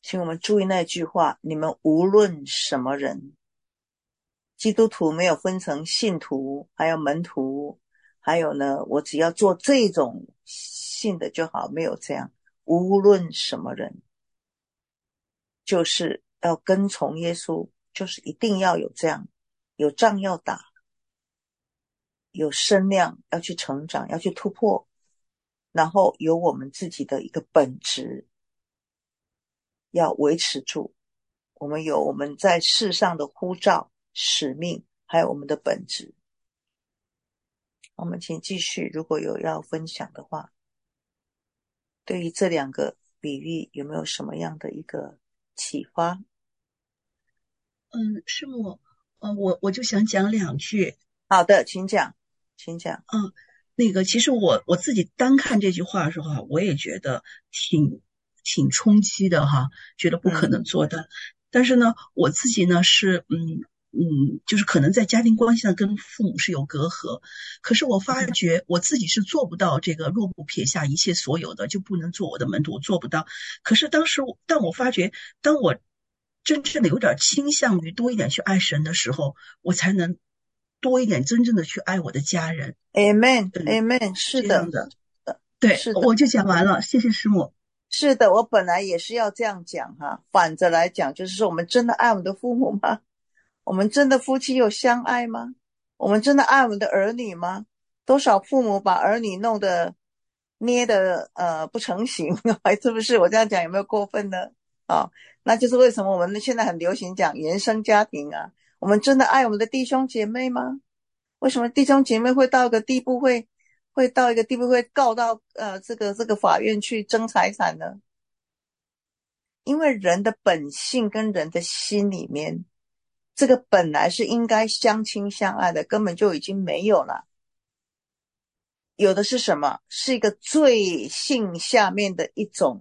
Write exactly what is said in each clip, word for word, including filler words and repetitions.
请我们注意那句话，你们无论什么人，基督徒没有分成信徒还有门徒，还有呢我只要做这种信的就好，没有这样，无论什么人，就是要跟从耶稣，就是一定要有这样，有仗要打，有身量要去成长，要去突破，然后有我们自己的一个本质要维持住，我们有我们在世上的呼召使命，还有我们的本质。我们请继续，如果有要分享的话，对于这两个比喻有没有什么样的一个启发？ 嗯，师母，呃，我我就想讲两句。 好的，请讲，请讲。 嗯，那个，其实我我自己单看这句话的时候啊，我也觉得挺挺冲击的哈，觉得不可嗯能做到。但是呢，我自己呢是嗯嗯，就是可能在家庭关系上跟父母是有隔阂，可是我发觉我自己是做不到这个若不撇下一切所有的就不能做我的门徒，我做不到。可是当时，当我发觉，当我真正的有点倾向于多一点去爱神的时候，我才能多一点真正的去爱我的家人。 ，Amen 嗯， Amen， 是是的， 这样的。对， 是的， 我就讲完了，谢谢师母。 是的，我本来也是要这样讲哈，反着来讲，就是说我们真的爱我们的父母吗？我们真的夫妻有相爱吗？我们真的爱我们的儿女吗？多少父母把儿女弄得捏得呃不成形，是不是？我这样讲有没有过分呢？啊，那就是为什么我们现在很流行讲原生家庭啊。我们真的爱我们的弟兄姐妹吗？为什么弟兄姐妹会到一个地步会会到一个地步会告到呃这个这个法院去争财产呢？因为人的本性跟人的心里面，这个本来是应该相亲相爱的，根本就已经没有了。有的是什么？是一个罪性下面的一种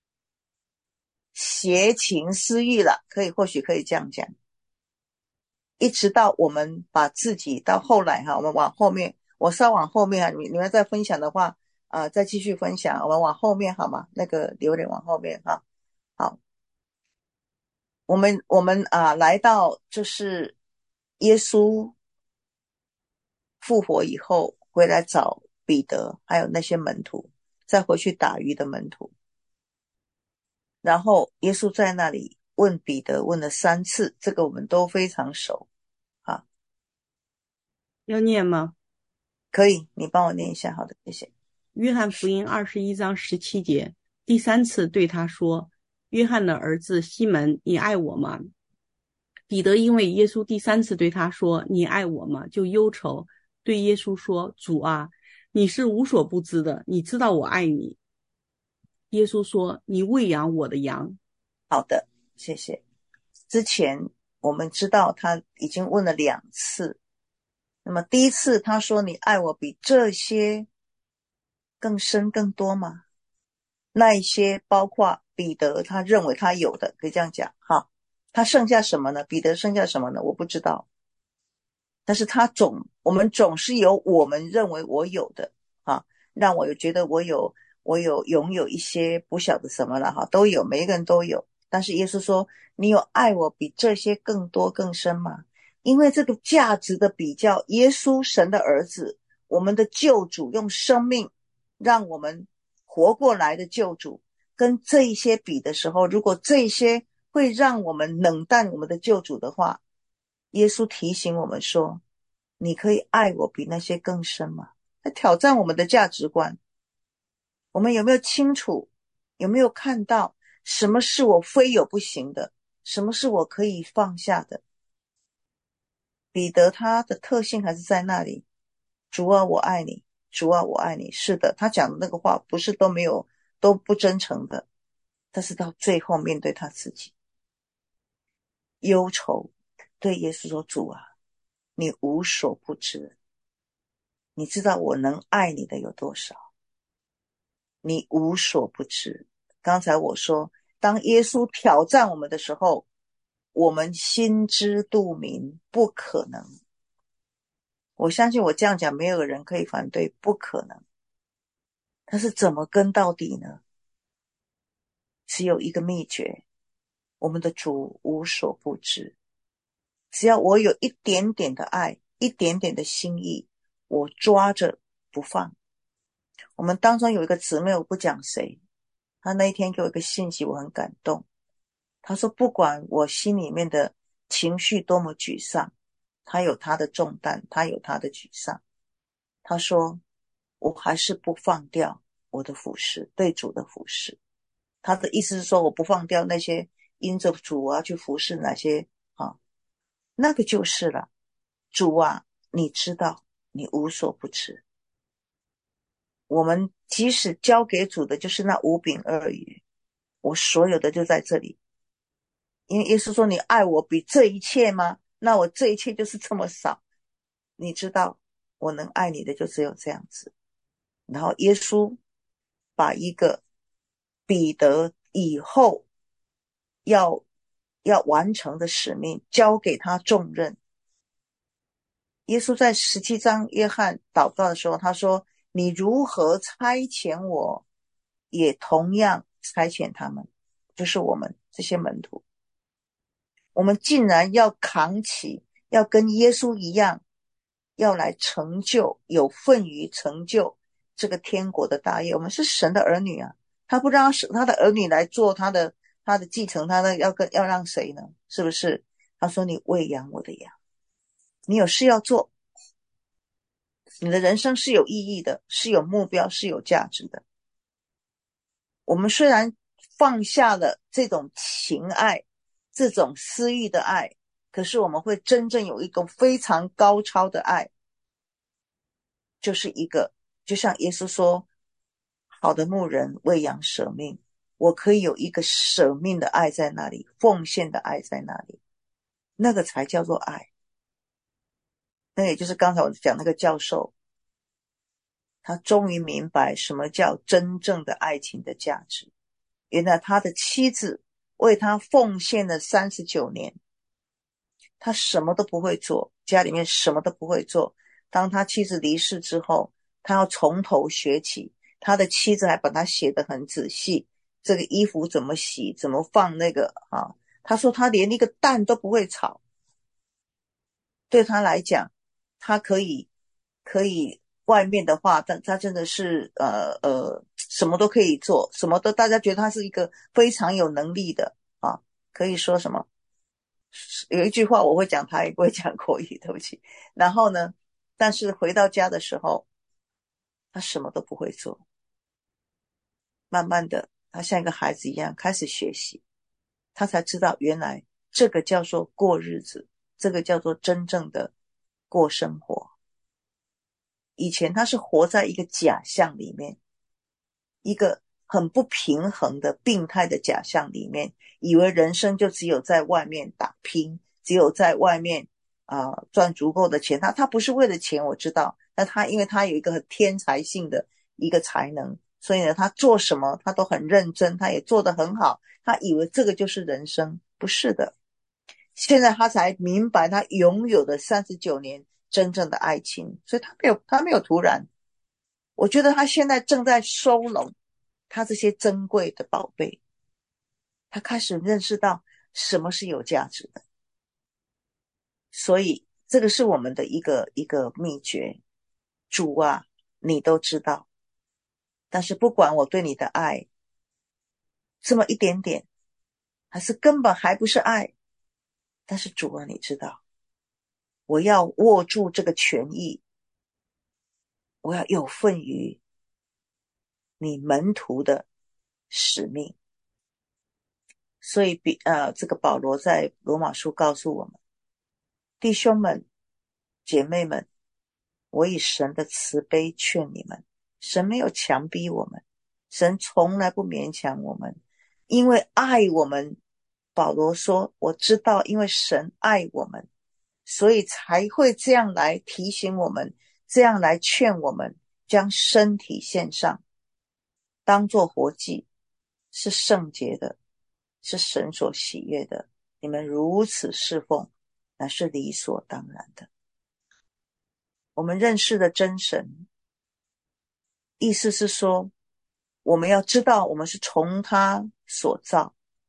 邪情私欲了，可以或许可以这样讲。一直到我们把自己到后来哈，我们往后面，我稍往后面啊，你你们再分享的话啊、呃，再继续分享，我们往后面好吗？那个留点往后面哈。好，我们我们啊、呃、来到就是耶稣复活以后回来找彼得，还有那些门徒，再回去打鱼的门徒。然后耶稣在那里问彼得问了三次，这个我们都非常熟啊。 要念吗？ 可以，你帮我念一下，好的，谢谢。 约翰福音二十一章十七节，第三次对他说：“约翰的儿子西门，你爱我吗？”彼得因为耶稣第三次对他说：“你爱我吗？”就忧愁，对耶稣说：“主啊，你是无所不知的，你知道我爱你。”耶稣说：“你喂养我的羊。” 好的，谢谢。之前我们知道他已经问了两次，那么第一次他说你爱我比这些更深更多吗？那一些包括彼得他认为他有的，可以这样讲哈。他剩下什么呢？彼得剩下什么呢？我不知道。但是他总我们总是有我们认为我有的啊，让我有觉得我有我有拥有一些不晓得什么了哈，都有，每一个人都有。但是耶稣说你有爱我比这些更多更深吗？因为这个价值的比较，耶稣神的儿子，我们的救主，用生命让我们活过来的救主，跟这一些比的时候，如果这一些会让我们冷淡我们的救主的话，耶稣提醒我们说你可以爱我比那些更深吗？来挑战我们的价值观。我们有没有清楚，有没有看到什么是我非有不行的，什么是我可以放下的？彼得他的特性还是在那里，主啊我爱你，主啊我爱你。是的，他讲的那个话不是都没有都不真诚的，但是到最后面对他自己忧愁，对耶稣说，主啊你无所不知，你知道我能爱你的有多少，你无所不知。刚才我说当耶稣挑战我们的时候，我们心知肚明，不可能。我相信我这样讲没有人可以反对，不可能。但是怎么跟到底呢？只有一个秘诀， 我们的主无所不知，只要我有一点点的爱，一点点的心意，我抓着不放。我们当中有一个姊妹，我不讲谁，她那一天给我一个信息，我很感动。她说不管我心里面的情绪多么沮丧，她有她的重担，她有她的沮丧，她说我还是不放掉我的服事，对主的服事。她的意思是说我不放掉那些因着主啊去服侍哪些啊，那个就是了。主啊，你知道，你无所不知。我们即使交给主的就是那五饼二鱼，我所有的就在这里。因为耶稣说你爱我比这一切吗？那我这一切就是这么少。你知道我能爱你的就只有这样子。然后耶稣把一个彼得以后要要完成的使命交给他重任。耶稣在十七章约翰祷告的时候，他说你如何差遣我，也同样差遣他们，就是我们这些门徒。我们竟然要扛起，要跟耶稣一样，要来成就，有份于成就这个天国的大业。我们是神的儿女啊，他不让他的儿女来做他的他的继承，他的要跟要让谁呢？是不是？他说你喂养我的羊，你有事要做，你的人生是有意义的，是有目标，是有价值的。我们虽然放下了这种情爱，这种私欲的爱，可是我们会真正有一个非常高超的爱，就是一个就像耶稣说好的牧人喂养舍命，我可以有一个舍命的爱在那里，奉献的爱在那里，那个才叫做爱。那也就是刚才我讲那个教授，他终于明白什么叫真正的爱情的价值。原来他的妻子为他奉献了三十九年，他什么都不会做，家里面什么都不会做。当他妻子离世之后，他要从头学起，他的妻子还把他写得很仔细，这个衣服怎么洗，怎么放那个啊？他说他连一个蛋都不会炒，对他来讲，他可以可以外面的话，但他真的是呃呃什么都可以做，什么都大家觉得他是一个非常有能力的啊，可以说什么？有一句话我会讲台语，不会讲国语，对不起。然后呢，但是回到家的时候，他什么都不会做。慢慢的，他像一个孩子一样开始学习，他才知道原来这个叫做过日子，这个叫做真正的过生活。以前他是活在一个假象里面，一个很不平衡的病态的假象里面，以为人生就只有在外面打拼，只有在外面啊、呃、赚足够的钱。他他不是为了钱，我知道，但他因为他有一个很天才性的一个才能，所以呢他做什么他都很认真，他也做得很好，他以为这个就是人生。不是的，现在他才明白他拥有的三十九年真正的爱情，所以他没有他没有突然。我觉得他现在正在收拢他这些珍贵的宝贝，他开始认识到什么是有价值的。所以这个是我们的一个一个秘诀。主啊，你都知道，但是不管我对你的爱这么一点点，还是根本还不是爱，但是主啊，你知道，我要握住这个权益，我要有份于你门徒的使命。所以比呃，这个保罗在罗马书告诉我们，弟兄们姐妹们，我以神的慈悲劝你们，神没有强逼我们，神从来不勉强我们，因为爱我们。保罗说我知道因为神爱我们，所以才会这样来提醒我们，这样来劝我们，将身体献上，当作活祭，是圣洁的，是神所喜悦的。你们如此侍奉，乃是理所当然的。我们认识的真神，意思是说，我们要知道我们是从他所造，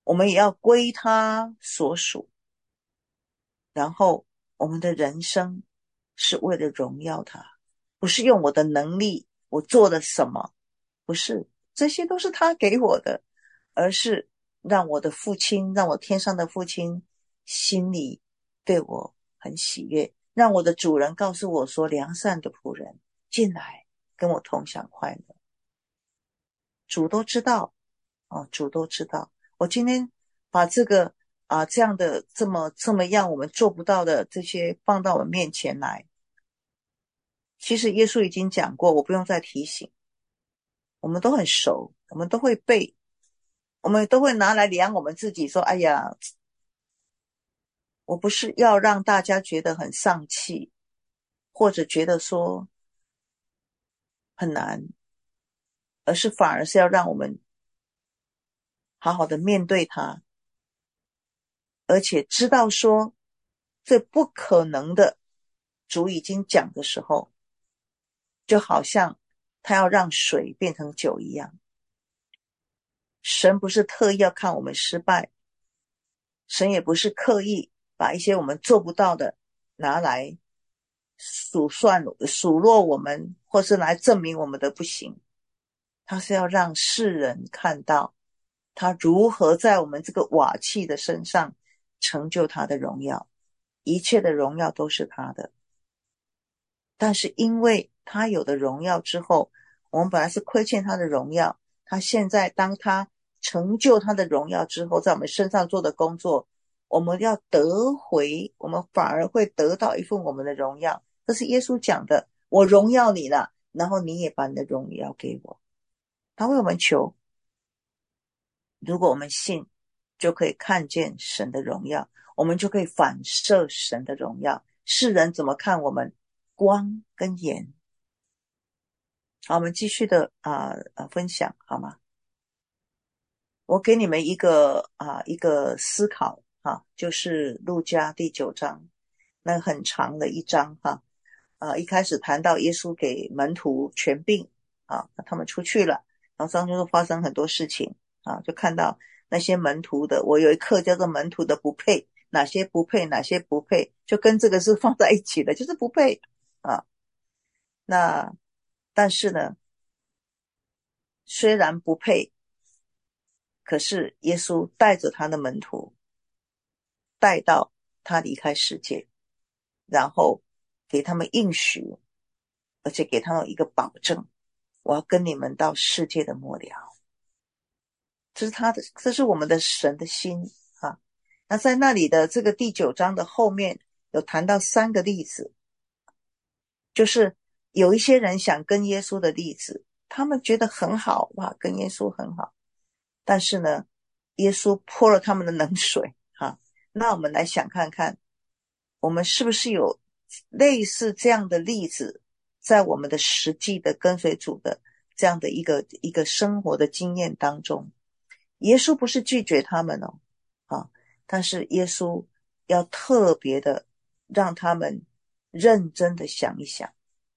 我们也要归他所属，然后我们的人生是为了荣耀他，不是用我的能力我做了什么，不是，这些都是他给我的，而是让我的父亲，让我天上的父亲心里对我很喜悦，让我的主人告诉我说，良善的仆人进来跟我同享快乐。主都知道哦，主都知道。我今天把这个啊这样的这么这么样我们做不到的这些放到我们面前来，其实耶稣已经讲过，我不用再提醒，我们都很熟，我们都会背，我们都会拿来量我们自己，说哎呀，我不是要让大家觉得很丧气，或者觉得说很难，而是反而是要让我们好好的面对它，而且知道说这不可能的，主已经讲的时候，就好像他要让水变成酒一样。神不是特意要看我们失败，神也不是刻意把一些我们做不到的拿来数算数落我们，或是来证明我们的不行。他是要让世人看到他如何在我们这个瓦器的身上成就他的荣耀，一切的荣耀都是他的。但是因为他有的荣耀之后，我们本来是亏欠他的荣耀，他现在当他成就他的荣耀之后，在我们身上做的工作，我们要得回，我们反而会得到一份我们的荣耀。这是耶稣讲的，我荣耀你了，然后你也把你的荣耀给我。他为我们求，如果我们信，就可以看见神的荣耀，我们就可以反射神的荣耀。世人怎么看我们？光跟盐。好，我们继续的啊、呃、分享好吗？我给你们一个啊、呃、一个思考啊，就是路加第九章，那很长的一章哈啊、呃，一开始谈到耶稣给门徒权柄啊，他们出去了，然后当中就发生很多事情啊，就看到那些门徒的，我有一课叫做门徒的不配，哪些不配，哪些不配，就跟这个是放在一起的，就是不配啊。那但是呢，虽然不配，可是耶稣带着他的门徒带到他离开世界，然后给他们应许，而且给他们一个保证，我要跟你们到世界的末了。这是他的，这是我们的神的心啊。那在那里的这个第九章的后面有谈到三个例子，就是有一些人想跟耶稣的例子，他们觉得很好，哇，跟耶稣很好，但是呢，耶稣泼了他们的冷水啊。那我们来想看看，我们是不是有类似这样的例子，在我们的实际的跟随主的这样的一个一个生活的经验当中，耶稣不是拒绝他们哦，啊，但是耶稣要特别的让他们认真的想一想，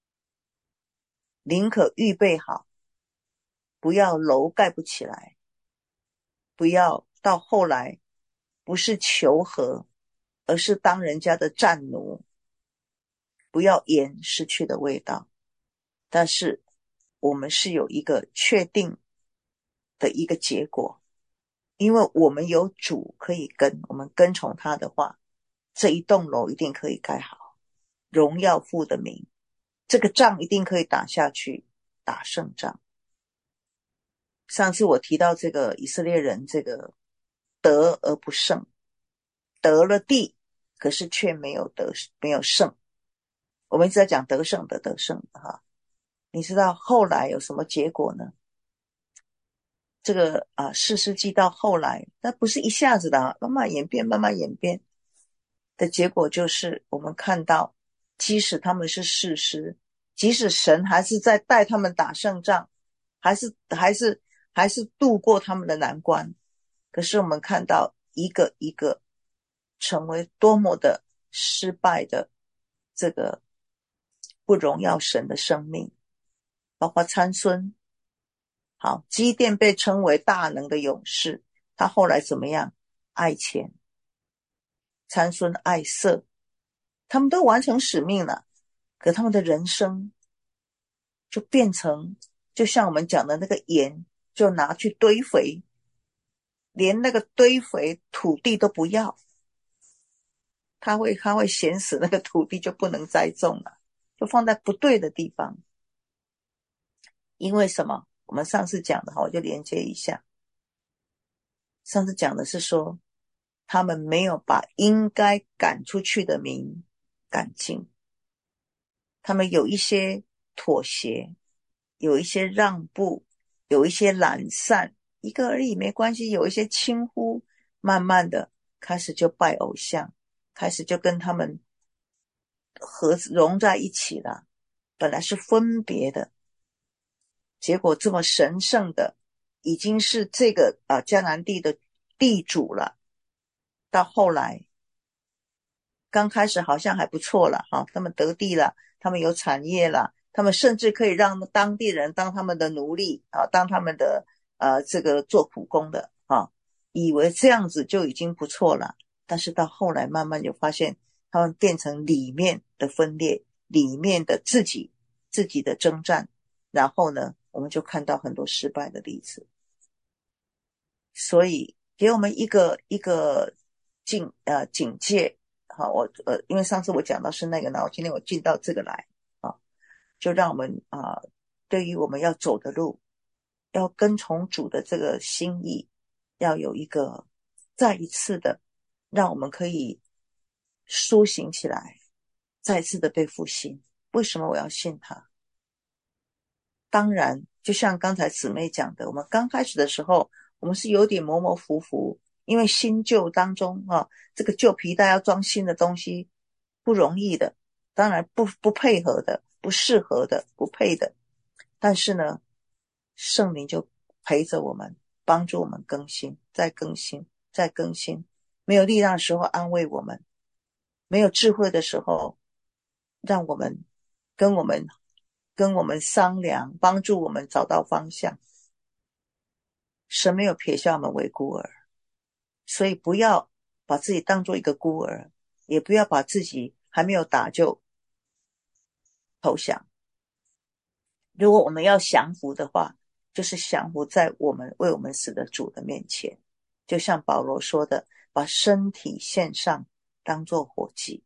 宁可预备好，不要楼盖不起来，不要到后来不是求和，而是当人家的战奴，不要盐失去的味道。但是我们是有一个确定的一个结果，因为我们有主可以跟，我们跟从他的话，这一栋楼一定可以盖好，荣耀父的名，这个仗一定可以打下去，打胜仗。上次我提到这个以色列人，这个得而不胜，得了地，可是却没有得没有胜。我们一直在讲得胜的得胜的哈，你知道后来有什么结果呢？这个啊，士师记到后来，那不是一下子的啊，慢慢演变，慢慢演变的结果就是，我们看到，即使他们是士师，即使神还是在带他们打胜仗，还是还是还是度过他们的难关，可是我们看到一个一个成为多么的失败的这个不荣耀神的生命，包括参孙。好，基甸被称为大能的勇士， 他后来怎么样？爱钱，参孙爱色，他们都完成使命了，可他们的人生就变成，就像我们讲的那个盐，就拿去堆肥，连那个堆肥土地都不要，他会他会咸死，那个土地就不能栽种了，就放在不对的地方。因为什么？我们上次讲的，我就连接一下。上次讲的是说，他们没有把应该赶出去的民赶进，他们有一些妥协，有一些让步，有一些懒散，一个而已没关系，有一些轻忽，慢慢的开始就拜偶像，开始就跟他们合融在一起了，本来是分别的，结果这么神圣的已经是这个啊迦南地的地主了，到后来刚开始好像还不错了哈，他们得地了，他们有产业了，他们甚至可以让当地人当他们的奴隶啊，当他们的呃这个做苦工的啊，以为这样子就已经不错了，但是到后来慢慢就发现他们变成里面的分裂，里面的自己自己的征战，然后呢我们就看到很多失败的例子。所以给我们一个一个警呃警戒。好，我呃因为上次我讲到是那个呢，我今天我进到这个来啊，就让我们啊、呃、对于我们要走的路，要跟从主的这个心意，要有一个再一次的让我们可以苏醒起来，再次的被复兴。为什么我要信他？当然就像刚才姊妹讲的，我们刚开始的时候我们是有点模模糊糊，因为新旧当中啊，这个旧皮带要装新的东西不容易的，当然不不配合的，不适合的，不配的。但是呢，圣灵就陪着我们，帮助我们更新，再更新，再更新。没有力量的时候安慰我们，没有智慧的时候让我们跟我们跟我们商量，帮助我们找到方向。神没有撇下我们为孤儿，所以不要把自己当作一个孤儿，也不要把自己还没有打就投降。如果我们要降服的话，就是降服在我们为我们死的主的面前，就像保罗说的，把身体献上当作火祭，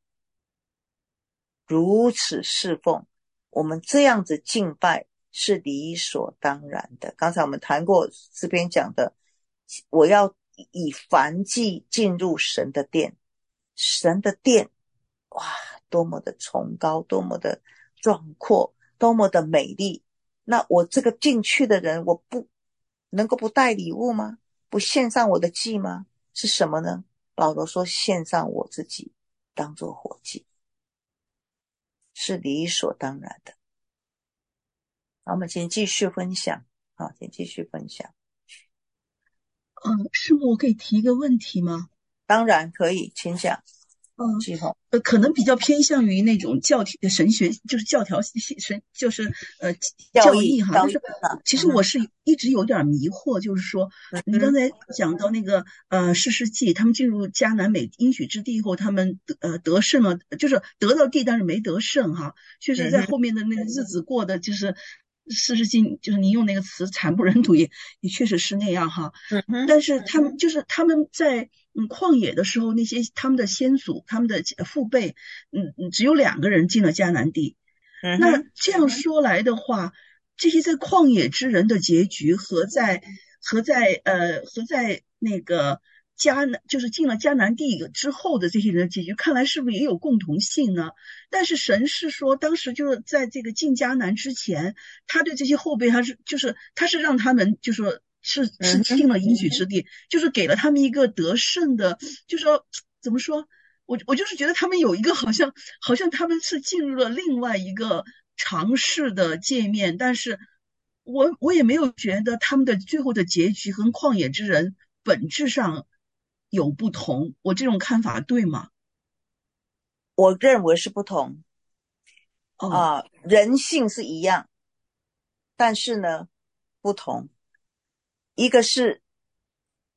如此侍奉。我们这样子敬拜是理所当然的。刚才我们谈过这边讲的，我要以燔祭进入神的殿，神的殿哇，多么的崇高，多么的壮阔，多么的美丽。那我这个进去的人，我不能够不带礼物吗？不献上我的祭吗？是什么呢？保罗说献上我自己当作火祭，是理所当然的。好，我们请继续分享。好，请继续分享。 嗯，师母，我可以提一个问题吗？ 当然可以，请讲。 嗯， 继红， 呃，可能比较偏向于那种教体神学，就是教条神，就是呃教义哈。但是其实我是一直有点迷惑，就是说，你刚才讲到那个呃士师记，他们进入迦南美应许之地以后，他们得呃得胜了，就是得到地，但是没得胜哈，确实在后面的那个日子过的就是。士师记就是您用那个词惨不忍睹，也也确实是那样哈。但是他们就是他们在嗯旷野的时候，那些他们的先祖、他们的父辈，嗯嗯，只有两个人进了迦南地。 嗯、 那这样说来的话，这些在旷野之人的结局和在和在呃和在那个迦南，就是进了迦南地之后的这些人的结局，看来是不是也有共同性呢？但是神是说，当时就是在这个进迦南之前，他对这些后辈，他是就是他是让他们就说是是进了应许之地，就是给了他们一个得胜的，就说怎么说？我我就是觉得他们有一个好像好像他们是进入了另外一个尝试的界面，但是我我也没有觉得他们的最后的结局和旷野之人本质上有不同，我这种看法对吗？ 我认为是不同。 哦， 啊，人性是一样，但是呢不同。一个是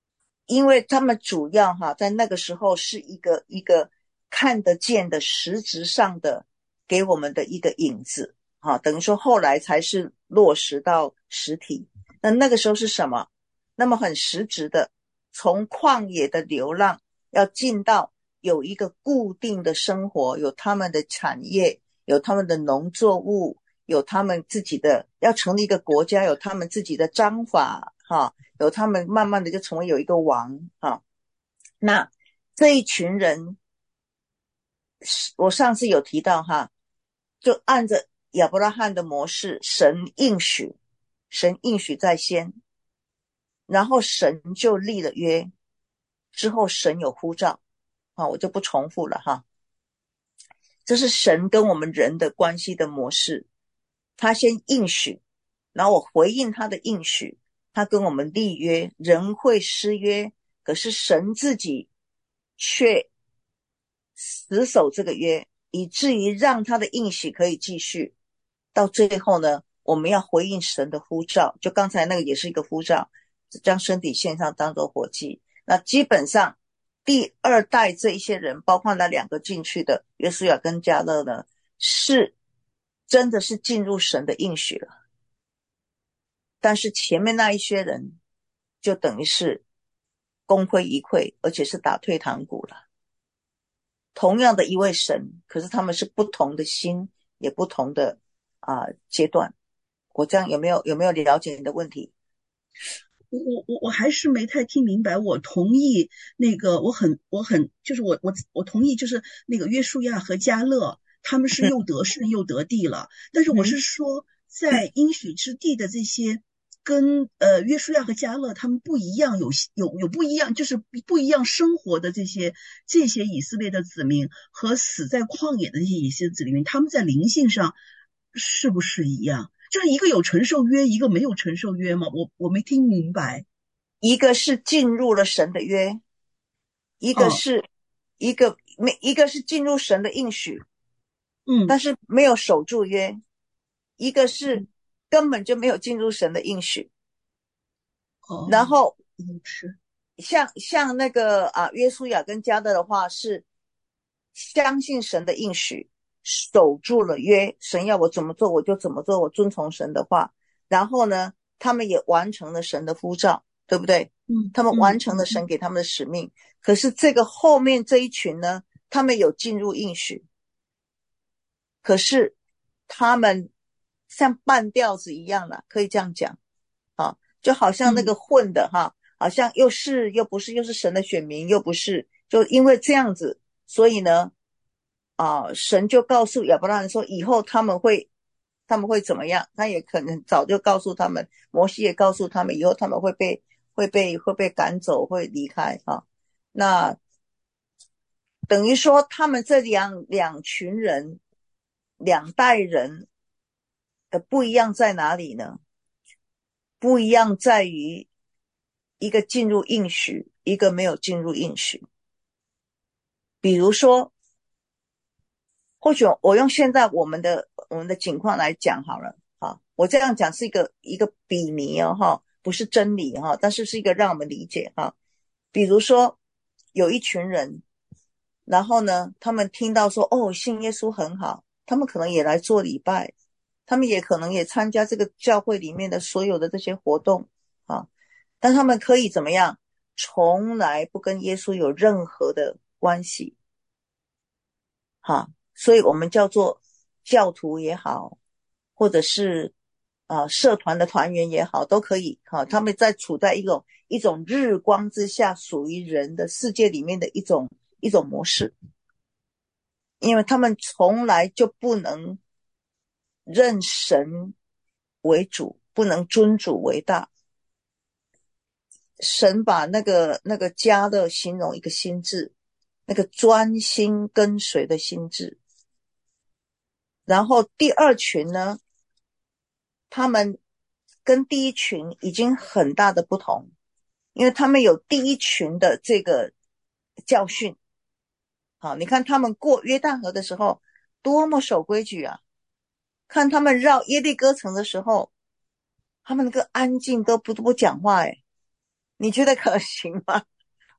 因为他们主要哈在那个时候是一个一个看得见的实质上的给我们的一个影子，哈，等于说后来才是落实到实体。那那个时候是什么？那么很实质的，从旷野的流浪要进到有一个固定的生活，有他们的产业，有他们的农作物，有他们自己的，要成立一个国家，有他们自己的章法，哈，有他们慢慢的就成为有一个王，哈。那这一群人，我上次有提到哈，就按着亚伯拉罕的模式，神应许，神应许在先，然后神就立了约，之后神有呼召，啊，我就不重复了哈。这是神跟我们人的关系的模式，他先应许，然后我回应他的应许，他跟我们立约，人会失约，可是神自己却死守这个约，以至于让他的应许可以继续。到最后呢，我们要回应神的呼召，就刚才那个也是一个呼召，将身体献上当作火祭。那基本上第二代这一些人，包括那两个进去的约书亚跟迦勒呢，是真的是进入神的应许了。但是前面那一些人就等于是功亏一篑，而且是打退堂鼓了。同样的一位神，可是他们是不同的心，也不同的啊、呃、阶段。我这样有没有有没有了解你的问题？ 我我我还是没太听明白。我同意那个，我很我很就是我我我同意，就是那个约书亚和迦勒他们是又得胜又得地了。但是我是说，在应许之地的这些跟呃约书亚和迦勒他们不一样，有有有不一样，就是不一样生活的这些这些以色列的子民和死在旷野的这些以色列子民，他们在灵性上是不是一样？就是一个有承受约，一个没有承受约吗？我我没听明白。 一个是进入了神的约，一个是、哦、一个没一个是进入神的应许， 嗯， 但是没有守住约，一个是根本就没有进入神的应许。 哦， 然后嗯是像像那个啊约书亚跟迦勒的话是相信神的应许，守住了约，神要我怎么做我就怎么做，我遵从神的话。然后呢，他们也完成了神的呼召，对不对？ 嗯， 他们完成了神给他们的使命。嗯、可是这个后面这一群呢，他们有进入应许，可是他们像半吊子一样了，可以这样讲啊，就好像那个混的哈、嗯，好像又是又不是，又是神的选民又不是，就因为这样子，所以呢啊，神就告诉亚伯拉罕说，以后他们会他们会怎么样？他也可能早就告诉他们，摩西也告诉他们，以后他们会被会被会被赶走，会离开啊。那等于说，他们这两两群人、两代人的不一样在哪里呢？不一样在于一个进入应许，一个没有进入应许。比如说，或许我用现在我们的我们的情况来讲好了，哈，我这样讲是一个一个比拟哦，哈，不是真理哈，但是是一个让我们理解哈。比如说，有一群人，然后呢，他们听到说，哦，信耶稣很好，他们可能也来做礼拜，他们也可能也参加这个教会里面的所有的这些活动啊，但他们可以怎么样？从来不跟耶稣有任何的关系，哈。所以我们叫做教徒也好，或者是啊、呃、社团的团员也好，都可以哈。他们在处在一种一种日光之下，属于人的世界里面的一种一种模式，因为他们从来就不能认神为主，不能尊主为大。神把那个那个家的形容一个心智，那个专心跟随的心智。然后第二群呢，他们跟第一群已经很大的不同，因为他们有第一群的这个教训。好，你看他们过约旦河的时候多么守规矩啊，看他们绕耶利哥城的时候，他们那个安静都不不讲话，诶，你觉得可行吗？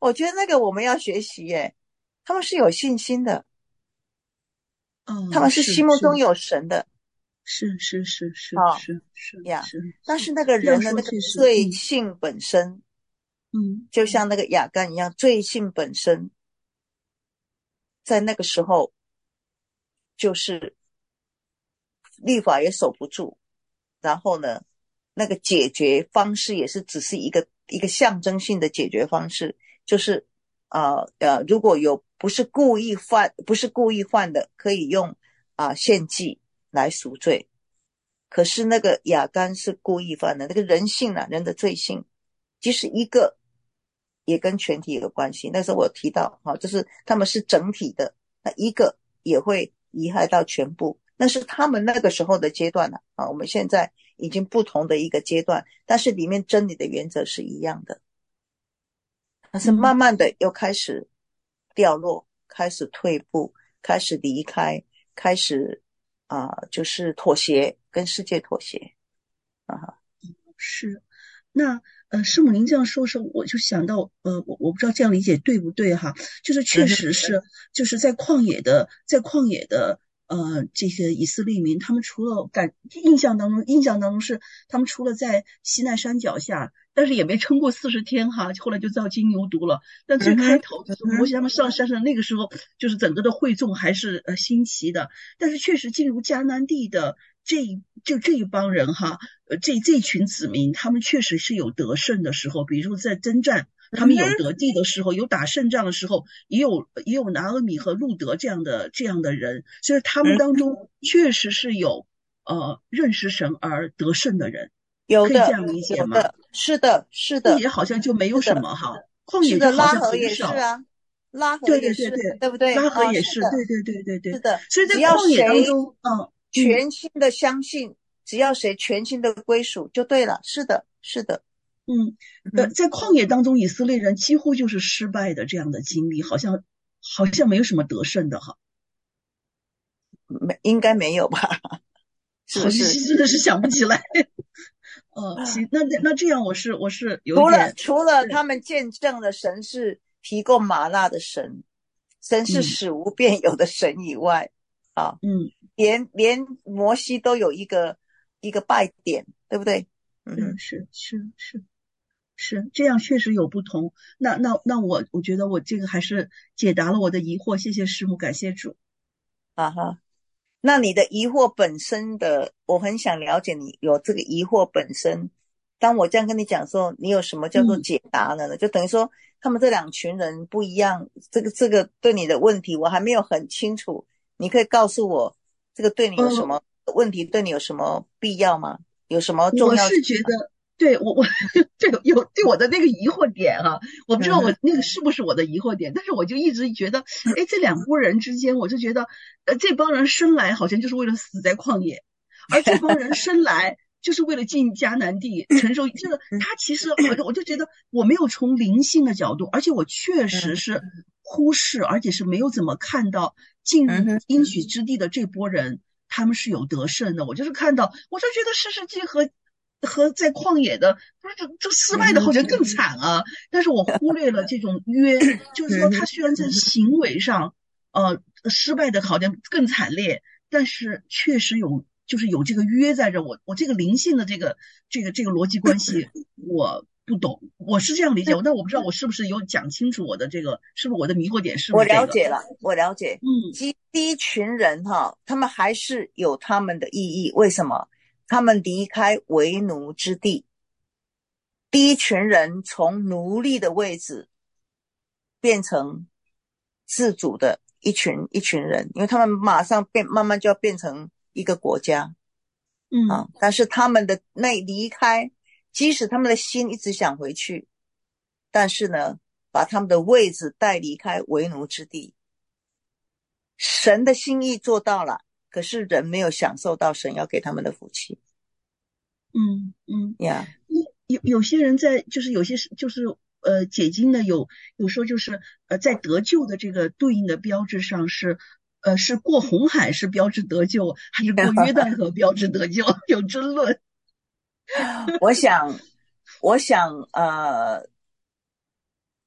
我觉得那个我们要学习耶，他们是有信心的，他哦， 们是是是心目中有神的是是是是啊是是呀。 是是， 但是那个这样人的那个说确实， 罪嗯性本身， 嗯就像那个亚干一样，罪性本身在那个时候就是律法也守不住，然后呢，那个解决方式也是只是一个一个象征性的解决方式，就是呃呃，如果有不是故意犯不是故意犯的，可以用啊、呃、献祭来赎罪。可是那个亚干是故意犯的，那个人性啊，人的罪性，即使一个也跟全体有关系。那时候我有提到，哈、哦，就是他们是整体的，那一个也会贻害到全部。那是他们那个时候的阶段了啊，我们现在已经不同的一个阶段，但是里面真理的原则是一样的。但是慢嗯慢的又开始掉落，开始退步，开始离开，开始啊、呃，就是妥协，跟世界妥协啊。 是。那呃，师母您这样说说，我就想到呃，我我不知道这样理解对不对哈，就是确嗯哼， 实是就是在旷野的在旷野的呃这些以色列民，他们除了感印象当中印象当中是他们除了在西奈山脚下，但是也没撑过四十天哈，后来就造金牛犊了。但最嗯哼， 开头就是摩西嗯哼， 他们上山上那个时候，就是整个的会众还是呃新奇的，但是确实进入迦南地的这就这一帮人哈。呃，这这群子民，他们确实是有得胜的时候，比如在征战，他们有得地的时候，有打胜仗的时候，也有也有拿俄米和路德这样的这样的人，所以他们嗯， 当中确实是有呃认识神而得胜的人， 有的， 可以这样理解吗？ 有的，是的，是的， 旷野好像就没有是的， 什么哈，旷是的， 野就好像拉合也是很少， 啊，拉合对也是， 对对对， 对不对拉合啊？ 也是， 是的， 对对对对对， 是的， 所以在只要旷野当谁中，嗯嗯。 全心的相信，只要谁全心的归属就对了。是的，是的， 嗯，呃， 嗯， 在旷野当中，以色列人几乎就是失败的这样的经历，好像好像没有什么得胜的哈， 没应该没有吧？是不好像是？ 真的是想不起来。呃，行，那那那这样我是我是有一除了点， 除了他对， 们见证了神是提供玛纳的神，神是嗯使无变有的神以外，啊， 嗯， 连连摩西都有一个一个败点，对不对？嗯是哼， 是是是是，这样确实有不同。那那那我我觉得我这个还是解答了我的疑惑，谢谢师母，感谢主。 啊哈。那你的疑惑本身的，我很想了解你有这个疑惑本身。当我这样跟你讲说，你有什么叫做嗯解答了呢？就等于说他们这两群人不一样，这个这个对你的问题我还没有很清楚，你可以告诉我这个对你有什呃， 么问题，对你有什么必要吗？有什么重我要性吗？ 是觉得，对我我这个有对我的那个疑惑点啊，我不知道嗯哼， 我那个是不是我的疑惑点，但是我就一直觉得，哎，这两拨人之间，我就觉得，呃，这帮人生来好像就是为了死在旷野，而这帮人生来就是为了进迦南地，承受这个。 嗯他其实我就我就觉得我没有从灵性的角度，而且我确实嗯是忽视，而且是没有怎么看到进入嗯哼， 应许之地的这波人。他们是有得胜的，我就是看到，我就觉得士师记和和在旷野的，不是这这失败的好嗯哼， 像更惨啊。但是我忽略了这种约，就是说嗯哼， 他虽然在行为上，呃，失败的好像更惨烈，但是确实有，就是有这个约在这。我我这个灵性的这个这个这个逻辑关系，我不懂，我是这样理解。但我不知道我是不是有讲清楚我的这个，是不是我的迷惑点是不我是这个？ 了解了，我了解。 嗯第第一群人哈，他们还是有他们的意义。为什么？他们离开为奴之地，第一群人从奴隶的位置变成自主的一群一群人，因为他们马上变，慢慢就要变成一个国家啊。 嗯但是他们的那离开，即使他们的心一直想回去，但是呢，把他们的位置带离开为奴之地。神的心意做到了，可是人没有享受到神要给他们的福气嗯嗯。 呀。 有有些人在就是有些是就是呃解经的有有说就是呃在得救的这个对应的标志上是呃是过红海是标志得救，还是过约旦河标志得救？有争论。 我想，我想，呃，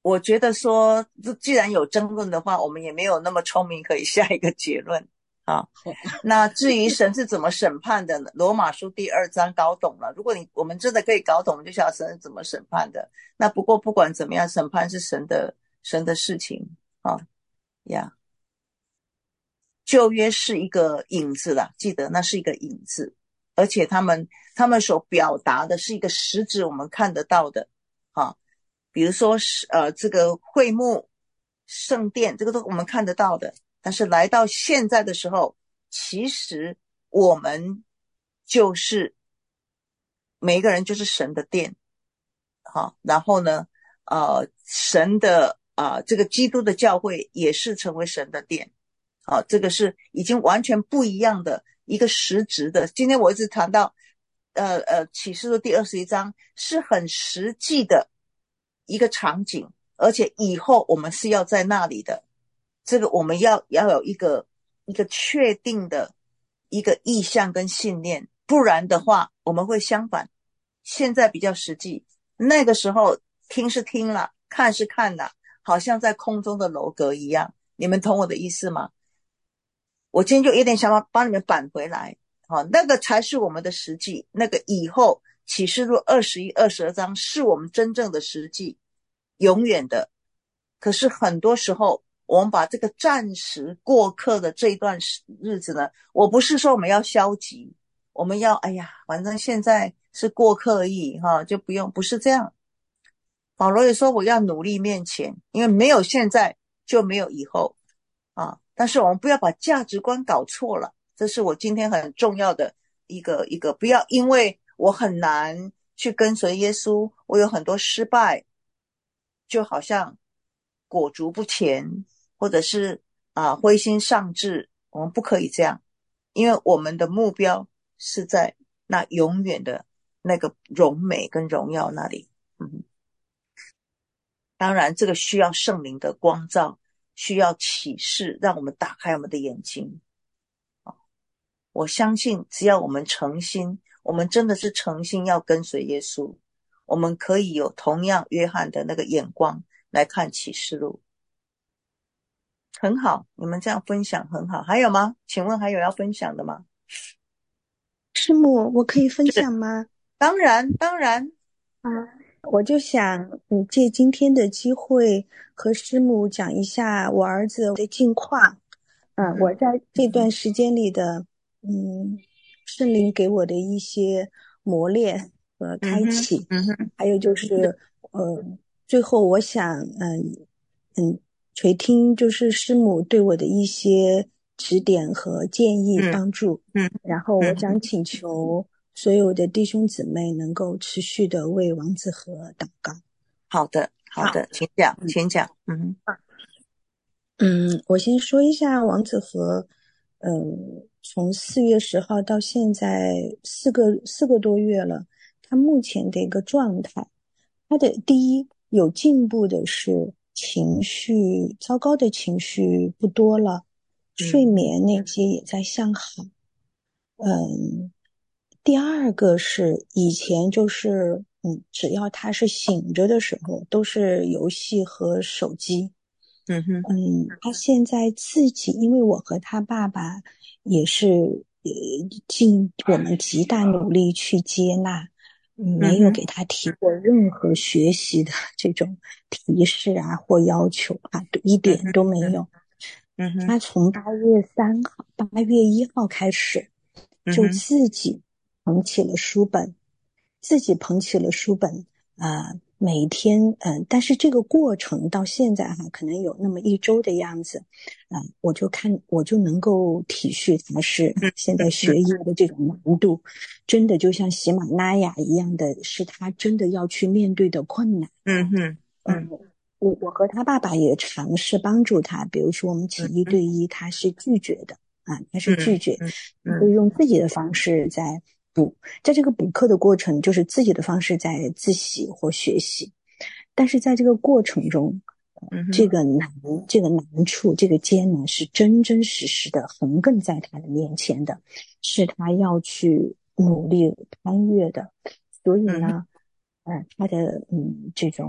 我觉得说，既然有争论的话，我们也没有那么聪明可以下一个结论啊。那至于神是怎么审判的呢？罗马书第二章搞懂了。如果你我们真的可以搞懂，我们就晓得神是怎么审判的。那不过不管怎么样，审判是神的神的事情啊呀。旧约是一个影子啦，记得那是一个影子，而且他们他们所表达的是一个实质我们看得到的啊。比如说呃这个会幕圣殿，这个都我们看得到的。但是来到现在的时候，其实我们就是每一个人就是神的殿，好，然后呢呃神的啊、呃、这个基督的教会也是成为神的殿。好，这个是已经完全不一样的一个实质的。今天我一直谈到呃呃启示录第二十一章是很实际的一个场景，而且以后我们是要在那里的，这个我们要要有一个一个确定的一个意向跟信念，不然的话我们会相反。现在比较实际，那个时候听是听了，看是看了，好像在空中的楼阁一样。你们懂我的意思吗？我今天就有点想要帮你们扳回来，好，那个才是我们的实际，那个以后启示录二十一、二十二章是我们真正的实际，永远的。可是很多时候我们把这个暂时过客的这一段日子呢，我不是说我们要消极，我们要哎呀反正现在是过客而已哈，就不用，不是这样。保罗也说我要努力面前，因为没有现在就没有以后啊。但是我们不要把价值观搞错了，这是我今天很重要的一个一个，不要因为我很难去跟随耶稣，我有很多失败，就好像裹足不前，或者是啊灰心丧志。我们不可以这样，因为我们的目标是在那永远的那个荣美跟荣耀那里。嗯，当然这个需要圣灵的光照，需要启示，让我们打开我们的眼睛。我相信只要我们诚心，我们真的是诚心要跟随耶稣，我们可以有同样约翰的那个眼光来看启示录。很好，你们这样分享很好。还有吗？请问还有要分享的吗？ 师母，我可以分享吗？ 当然当然啊，我就想嗯，借今天的机会和师母讲一下我儿子的近况。嗯、呃，我在这段时间里的嗯，圣灵给我的一些磨练和开启， 嗯哼， 还有就是呃，最后我想嗯嗯垂听就是师母对我的一些指点和建议帮助。 嗯， 然后我想请求所有的弟兄姊妹能够持续的为王子和祷告。 好的好的，请讲请讲。嗯嗯，我先说一下王子和，嗯，从四月十号到现在四个四个多月了，他目前的一个状态，他的第一有进步的是情绪，糟糕的情绪不多了，睡眠那些也在向好。嗯，第二个是以前就是嗯，只要他是醒着的时候，都是游戏和手机。 嗯哼， 嗯，他现在自己，因为我和他爸爸也是呃尽我们极大努力去接纳，没有给他提过任何学习的这种提示啊或要求啊，一点都没有。 嗯哼， 他从八月三号、八月一号开始，就自己捧起了书本，自己捧起了书本啊。呃每天，嗯、呃，但是这个过程到现在哈，可能有那么一周的样子，啊、呃，我就看，我就能够体恤他是现在学业的这种难度，真的就像喜马拉雅一样的，是他真的要去面对的困难。 嗯哼， 嗯，我我和他爸爸也尝试帮助他，比如说我们请一对一，他是拒绝的啊，他是拒绝，会用自己的方式在。补，在这个补课的过程，就是自己的方式在自习或学习，但是在这个过程中，呃、这个难、这个难处、这个艰难是真真实实的横亘在他的面前的，是他要去努力攀越的。所以呢，呃，他的嗯这种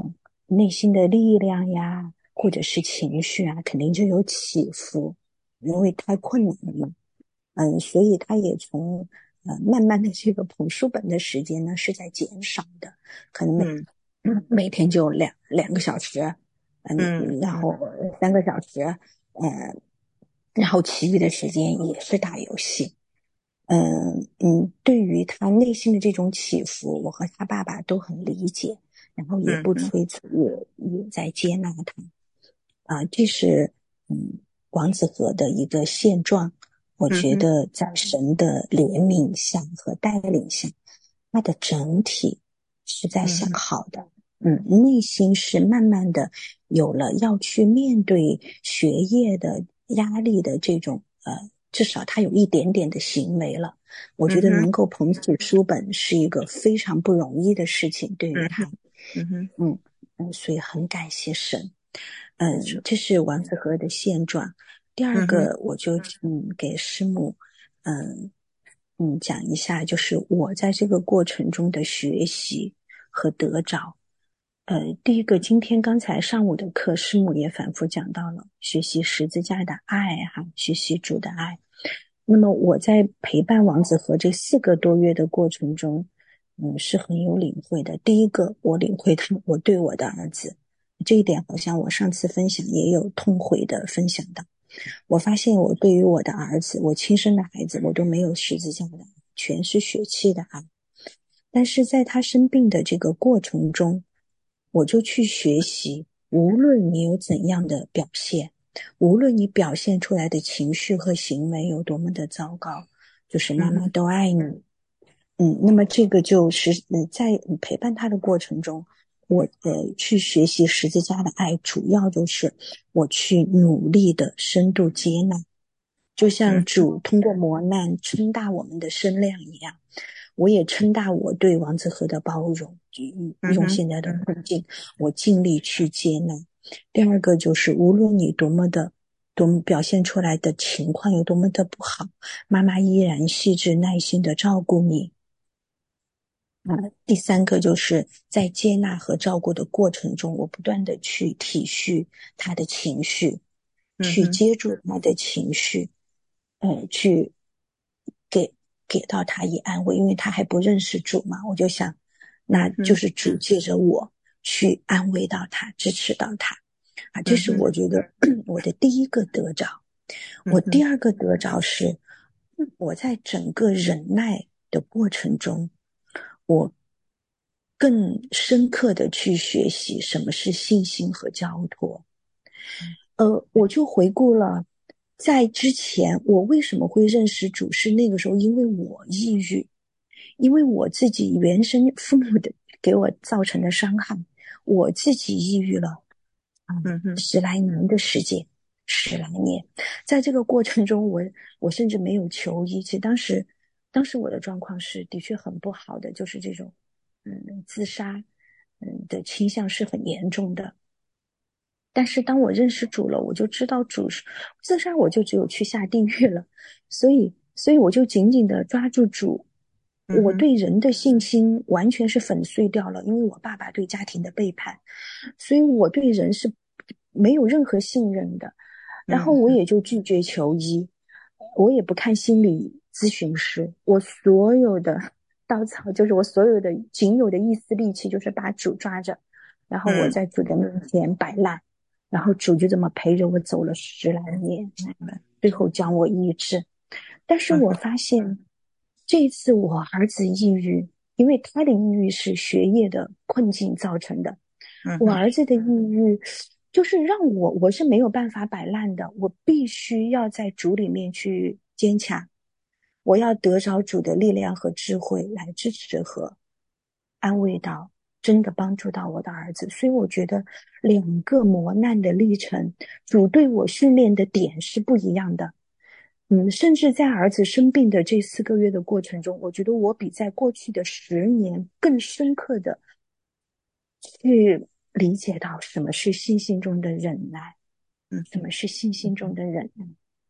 内心的力量呀，或者是情绪啊，肯定就有起伏，因为太困难了嘛。嗯，所以他也从呃慢慢的这个捧书本的时间呢是在减少的，可能每、嗯、每天就两两个小时，嗯， 嗯然后三个小时，呃，然后其余的时间也是打游戏。嗯嗯，对于他内心的这种起伏，我和他爸爸都很理解，然后也不嗯催促，也也在接纳他。啊，这是嗯王子和的一个现状。我嗯哼觉得在神的怜悯下和带领下，他的整体是在向嗯哼好的。嗯，内心是慢慢的有了要去面对学业的压力的这种呃，至少他有一点点的行为了。我觉嗯哼得能够捧起书本是一个非常不容易的事情，对于嗯哼他。 嗯哼， 嗯嗯，所以很感谢神。嗯， 没错。 这是王子和的现状。第二嗯哼个，我就嗯给师母嗯嗯讲一下，就是我在这个过程中的学习和得着。呃，第一个，今天刚才上午的课，师母也反复讲到了学习十字架的爱哈，学习主的爱。那么我在陪伴王子和这四个多月的过程中，嗯，是很有领会的。第一个，我领会他，我对我的儿子。这一点好像我上次分享也有痛悔的分享到，我发现我对于我的儿子，我亲生的孩子，我都没有十字架的爱，全是血气的爱。但是在他生病的这个过程中，我就去学习，无论你有怎样的表现，无论你表现出来的情绪和行为有多么的糟糕，就是妈妈都爱你。嗯，那么这个就是嗯，在陪伴他的过程中，我呃去学习十字架的爱，主要就是我去努力的深度接纳，就像嗯主通过磨难撑大我们的身量一样，我也撑大我对王子和的包容， 嗯哼用现在的困境，我尽力去接纳。第二个就是，无论你多么的。多么表现出来的情况有多么的不好，妈妈依然细致耐心的照顾你。啊，第三个就是在接纳和照顾的过程中，我不断的去体恤他的情绪，去嗯哼接住他的情绪，呃，去给给到他以安慰，因为他还不认识主嘛，我就想，那嗯哼就是主借着我去安慰到他，支持到他，啊，这是嗯哼我觉得我的第一个得着。我嗯哼第二个得着是，我在整个忍耐的过程中，我更深刻的去学习什么是信心和交托。呃，我就回顾了，在之前我为什么会认识主，是那个时候因为我抑郁，因为我自己原生父母的给我造成的伤害，我自己抑郁了，嗯， 嗯哼十来年的时间，十来年，在这个过程中我，我甚至没有求医。其实当时，当时我的状况是的确很不好的，就是这种，嗯，自杀，嗯的倾向是很严重的。但是当我认识主了，我就知道主是自杀，我就只有去下地狱了。所以，所以我就紧紧的抓住主。我嗯哼对人的信心完全是粉碎掉了，因为我爸爸对家庭的背叛，所以我对人是没有任何信任的。然后嗯我也就拒绝求医，我也不看心理咨询师，我所有的稻草就是我所有的仅有的一丝力气，就是把主抓着，然后我嗯在主的面前摆烂，然后主就这么陪着我走了十来年，最后将我医治。但是我发现这一次我儿子抑郁，因为他的抑郁是学业的困境造成的，我嗯哼儿子的抑郁就是让我我是没有办法摆烂的，我必须要在主里面去坚强，我要得着主的力量和智慧来支持和安慰到真的帮助到我的儿子。所以我觉得两个磨难的历程，主对我训练的点是不一样的。嗯，甚至在儿子生病的这四个月的过程中，我觉得我比在过去的十年更深刻的去理解到什么是信心中的忍耐， 嗯什么是信心中的忍耐。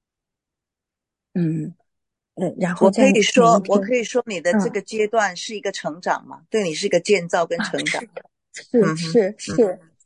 嗯，呃，然后我可在以说，我每一天， 可以说你的这嗯个阶段是一个成长嘛，对你是一个建造跟啊， 成长。 是的，是嗯哼是嗯是，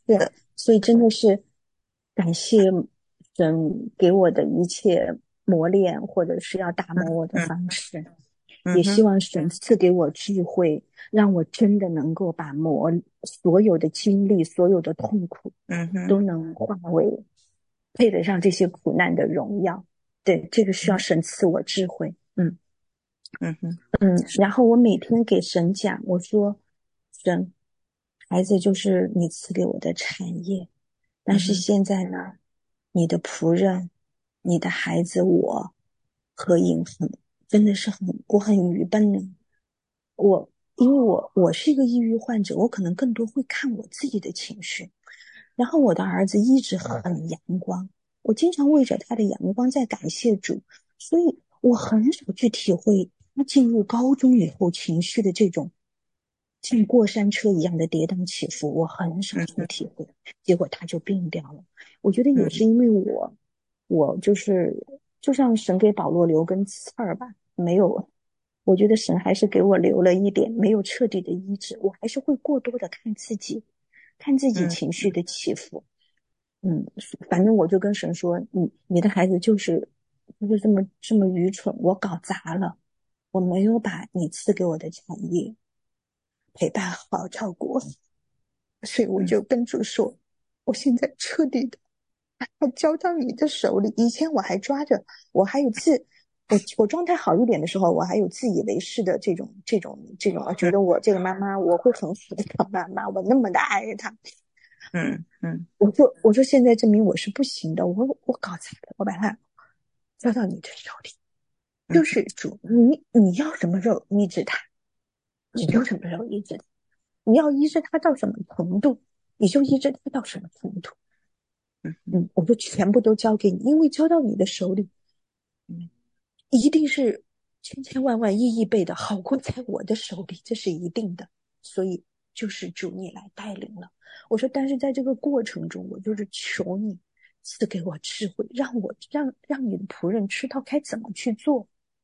是，所以真的是感谢神给我的一切磨练，或者是要打磨我的方式， 嗯、 也希望神赐给我智慧，让我真的能够把磨所有的经历、所有的痛苦， 嗯哼， 都能化为配得上这些苦难的荣耀。对，这个需要神赐我智慧。嗯嗯哼， 嗯，然后我每天给神讲，我说神，孩子就是你赐给我的产业，但是现在呢，你的仆人，你的孩子我合影很真的是很我很愚笨呢。我因为我我是一个抑郁患者，我可能更多会看我自己的情绪。然后我的儿子一直很阳光，我经常为着他的阳光在感谢主，所以我很少去体会他进入高中以后情绪的这种像过山车一样的跌宕起伏，我很少去体会。结果他就病掉了。我觉得也是因为我，我就是就像神给保罗留根刺儿吧，没有。我觉得神还是给我留了一点，没有彻底的医治，我还是会过多的看自己，看自己情绪的起伏。嗯，反正我就跟神说，你你的孩子就是就是这么这么愚蠢，我搞砸了，我没有把你赐给我的产业陪伴好照顾，所以我就跟主说，我现在彻底的把它交到你的手里。以前我还抓着，我还有自我我状态好一点的时候，我还有自以为是的这种这种这种，觉得我这个妈妈我会很好的当妈妈，我那么的爱她。 嗯嗯， 我说我说现在证明我是不行的，我我搞砸了，我把它交到你的手里。就是主，你你要什么时候医治他，你就什么时候医治他。你要医治他到什么程度，你就医治他到什么程度。嗯，我就全部都交给你，因为交到你的手里，嗯，一定是千千万万亿亿倍的好过在我的手里，这是一定的。所以就是主你来带领了。我说，但是在这个过程中，我就是求你赐给我智慧，让我让让你的仆人知道该怎么去做。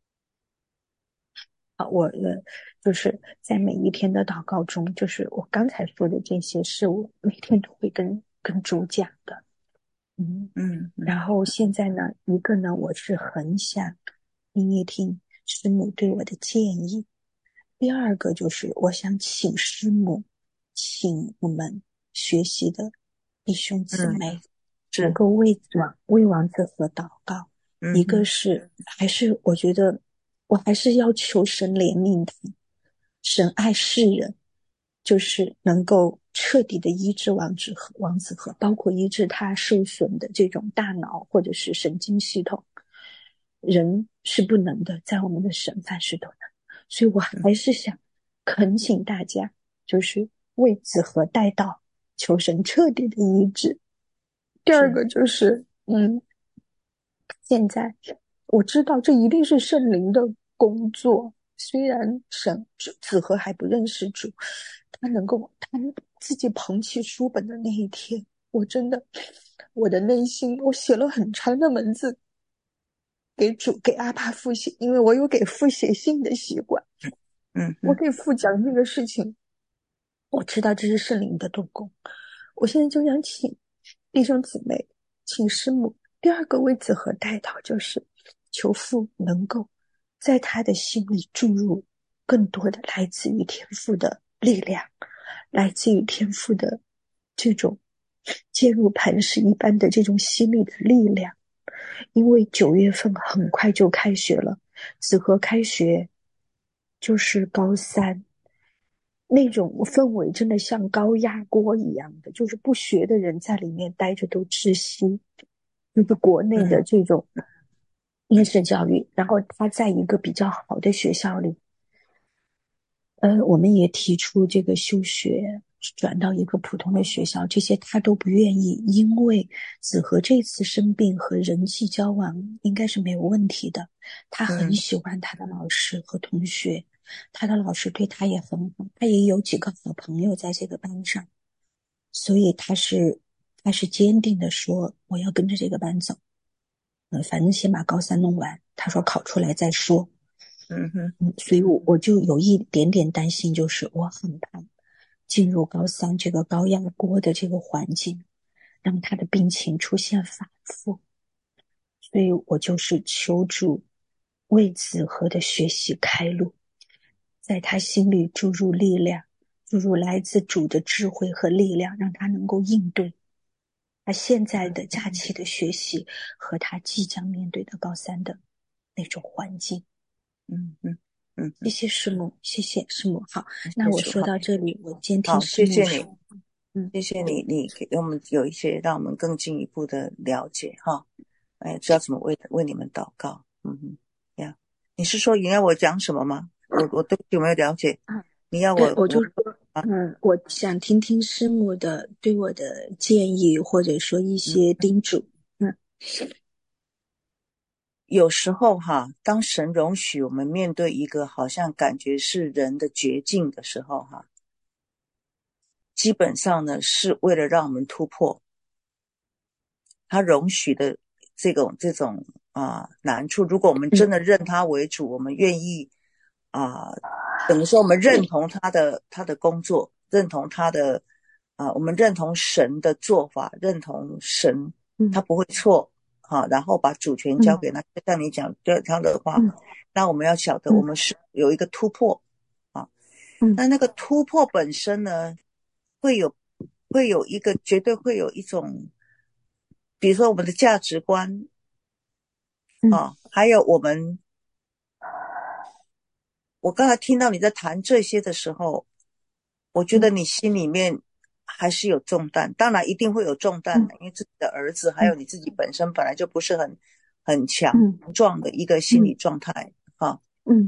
啊，我呃，就是在每一天的祷告中，就是我刚才说的这些，是我每天都会跟跟主讲的。嗯嗯，然后现在呢，一个呢，我是很想听一听师母对我的建议。第二个就是我想请师母，请我们学习的弟兄姊妹，能够为王为王子和祷告。一个是还是我觉得我还是要求神怜悯他，神爱世人，就是能够彻底的医治王子和王子和，包括医治他受损的这种大脑或者是神经系统。人是不能的，在我们的神凡事都能。所以我还是想恳请大家，就是为子和代祷，求神彻底的医治。第二个就是，嗯，现在我知道这一定是圣灵的工作。虽然神子和还不认识主，他能够他自己捧起书本的那一天，我真的，我的内心，我写了很长的文字给主给阿爸父写，因为我有给父写信的习惯。嗯，我给父讲这个事情，我知道这是圣灵的动工。我现在就想请弟兄姊妹，请师母。第二个为子和代祷，就是求父能够在他的心里注入更多的来自于天父的力量，来自于天父的这种坚如磐石一般的这种心理的力量。因为九月份很快就开学了，子和开学就是高三，那种氛围真的像高压锅一样的，就是不学的人在里面待着都窒息。就是国内的这种应试教育，然后他在一个比较好的学校里，呃，我们也提出这个休学，转到一个普通的学校，这些他都不愿意，因为子和这次生病和人际交往应该是没有问题的，他很喜欢他的老师和同学，他的老师对他也很好，他也有几个好朋友在这个班上，所以他是他是坚定的说我要跟着这个班走，呃，反正先把高三弄完，他说考出来再说。嗯哼，所以我我就有一点点担心，就是我很怕进入高三这个高压锅的这个环境，让他的病情出现反复。所以我就是求主为子和的学习开路，在他心里注入力量，注入来自主的智慧和力量，让他能够应对他现在的假期的学习和他即将面对的高三的那种环境。 嗯嗯嗯， 谢谢师母，谢谢师母。好，那我说到这里，我监听好， 师母说。 谢谢你， 嗯， 谢谢你，你给我们有一些让我们更进一步的了解哈，哎，知道怎么为为你们祷告。嗯哼，呀，你是说你要我讲什么吗？我我都有没有了解？你要我呃，我就我说，嗯，我想听听师母的对我的建议，或者说一些叮嘱。嗯， 有时候哈，当神容许我们面对一个好像感觉是人的绝境的时候哈，基本上呢是为了让我们突破他容许的这种这种啊、呃、难处。如果我们真的认他为主，我们愿意啊、呃，等于说我们认同他的他的工作，认同他的啊、呃，我们认同神的做法，认同神他不会错啊，然后把主权交给他。就像你讲这样的话，那我们要晓得我们是有一个突破啊。那那个突破本身呢，会有会有一个绝对会有一种。比如说我们的价值观啊，还有我们，我刚才听到你在谈这些的时候，我觉得你心里面还是有重担，当然一定会有重担的，因为自己的儿子还有你自己本身本来就不是很很强壮的一个心理状态啊。 嗯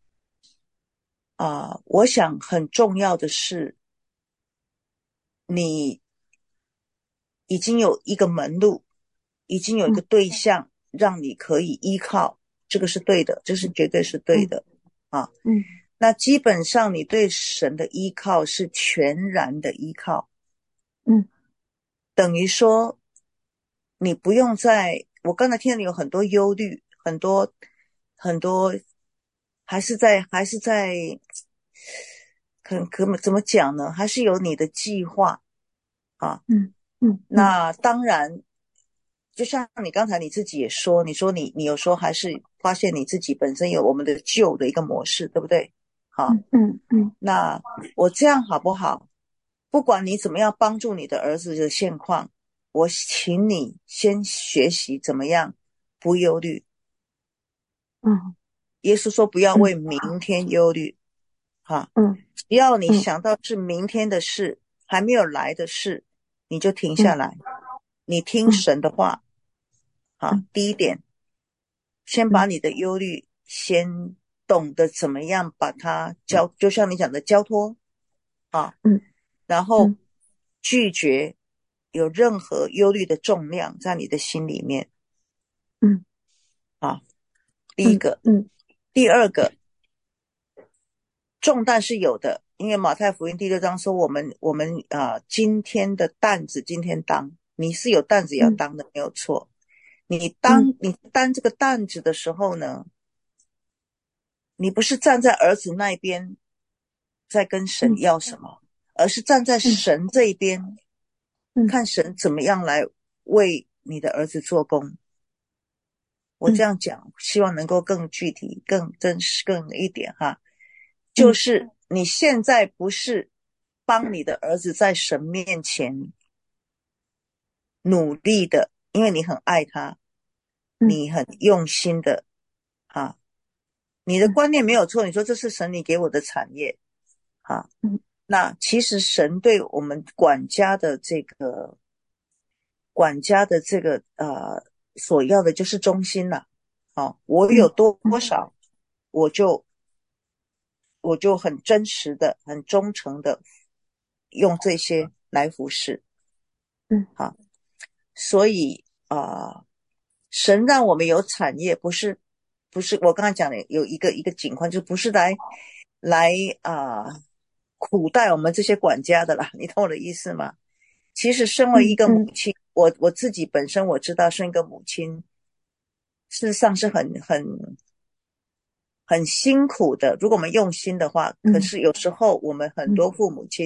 啊，我想很重要的是，你已经有一个门路，已经有一个对象让你可以依靠，这个是对的，这是绝对是对的啊。 嗯， 那基本上你对神的依靠是全然的依靠， 嗯， 等于说你不用再，我刚才听到你有很多忧虑，很多很多，还是在还是在，可可怎么讲呢？还是有你的计划啊。 嗯嗯， 那当然，就像你刚才你自己也说，你说你你有时候还是发现你自己本身有我们的旧的一个模式，对不对？好， 嗯嗯， 那我这样好不好？不管你怎么样帮助你的儿子的现况，我请你先学习怎么样不忧虑。 嗯， 耶稣说不要为明天忧虑，哈， 嗯， 只要你想到是明天的事，还没有来的事，你就停下来，你听神的话。好，第一点，先把你的忧虑先懂得怎么样把它交，就像你讲的交托啊，然后拒绝有任何忧虑的重量在你的心里面。 嗯， 啊，第一个， 嗯， 第二个，重担是有的，因为马太福音第六章说我们我们啊、呃、今天的担子今天当，你是有担子要当的，没有错。你当你担这个担子的时候呢，你不是站在儿子那边在跟神要什么，而是站在神这一边，看神怎么样来为你的儿子做工。我这样讲，希望能够更具体、更真实、更一点哈。就是你现在不是帮你的儿子在神面前努力的，因为你很爱他，你很用心的啊。你的观念没有错，你说这是神你给我的产业啊。那其实神对我们管家的这个管家的这个呃所要的就是忠心了。啊，我有多多少，我就我就很真实的、很忠诚的用这些来服侍。 嗯， 好，所以啊、呃，神让我们有产业，不是不是我刚才讲的有一个一个情况，就不是来来啊、呃、苦待我们这些管家的啦，你懂我的意思吗？其实身为一个母亲，我我自己本身我知道，生一个母亲，事实上是很很很辛苦的。如果我们用心的话，可是有时候我们很多父母亲